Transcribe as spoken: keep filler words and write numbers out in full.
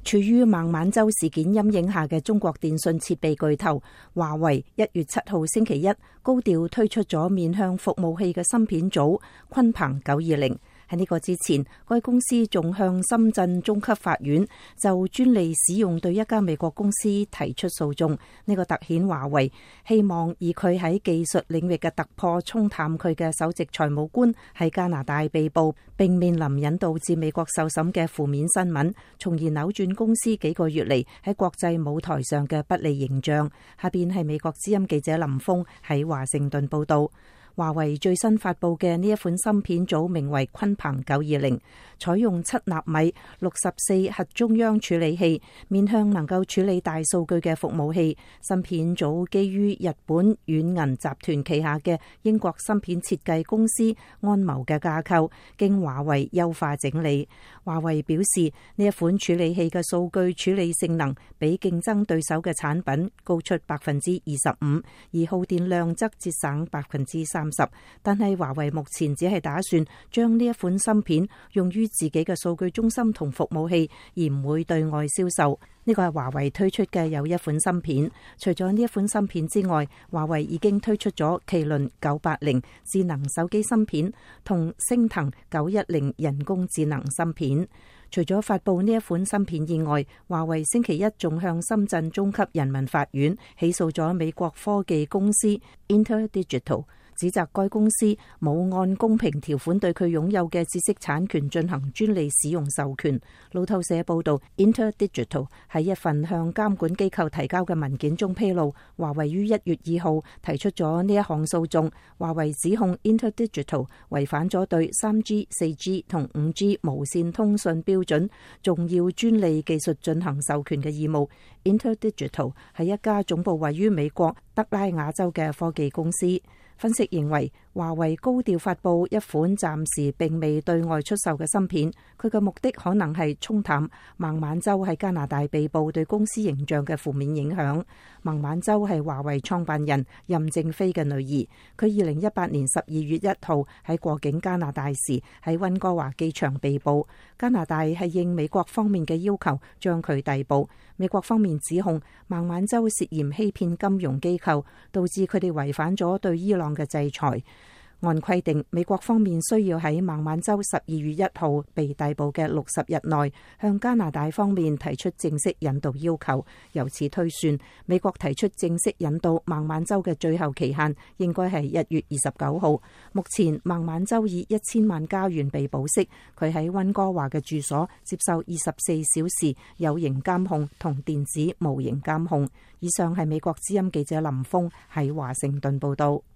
處於孟晚舟事件陰影下嘅中國電信設備巨頭華為，一月七號星期一高調推出咗面向服務器嘅芯片組鯤鵬九二零。喺呢個之前，該公司仲向深圳中級法院就專利使用對一家美國公司提出訴訟。呢個凸顯華為希望以佢喺技術領域嘅突破沖淡佢嘅首席財務官喺加拿大被捕並面臨引導至美國受審嘅負面新聞，從而扭轉公司幾個月嚟喺國際舞台上嘅不利形象。下邊係美國之音記者林峰喺華盛頓報道。華為最新發佈嘅呢一款芯片組名為鯤鵬九二零，採用七納米六十四核中央處理器，面向能夠處理大數據嘅服務器。芯片組基於日本軟銀集團旗下嘅英國芯片設計公司安謀嘅架構，經華為優化整理。華為表示，呢一款處理器嘅數據處理性能比競爭對手嘅產品高出百分之二十五，而耗電量則節省百分之三。但係華為目前只係打算將呢一款芯片用於自己嘅數據中心同服務器，而唔會對外銷售。呢個係華為推出嘅又一款芯片。除咗呢一款芯片之外，華為已經推出咗麒麟九八零智能手機芯片同昇騰九一零人工智能芯片。除咗發佈呢一款芯片以外，華為星期一仲向深圳中級人民法院起訴咗美國科技公司 InterDigital，指責該公司冇按公平條款對佢擁有嘅知識產權進行專利使用授權。路透社報道 ，InterDigital 喺一份向監管機構提交嘅文件中披露，華為於一月二號提出咗呢一項訴訟。華為指控 InterDigital 違反咗對三 G、四 G 同五 G 無線通訊標準重要專利技術進行授權嘅義務。InterDigital 係一家總部位於美國德拉瓦州嘅科技公司。分析認為，華為高調發佈一款暫時並未對外出售嘅芯片，佢嘅目的可能係沖淡孟晚舟喺加拿大被捕對公司形象嘅負面影響。孟晚舟係華為創辦人任正非嘅女兒，佢二零一八年十二月一號喺過境加拿大時喺溫哥華機場被捕，加拿大係應美國方面嘅要求將佢逮捕。美國方面指控孟晚舟涉嫌欺騙金融機構，導致佢哋違反咗對伊朗嘅制裁。按規定，美國方面需要喺孟晚舟十二月一號被逮捕嘅六十日內，向加拿大方面提出正式引渡要求。由此推算，美國提出正式引渡孟晚舟嘅最後期限應該係一月二十九號。目前孟晚舟以一千萬加元被保釋，佢喺溫哥華嘅住所接受二十四小時有形監控同電子無形監控。以上係美國之音記者林峰喺華盛頓報道。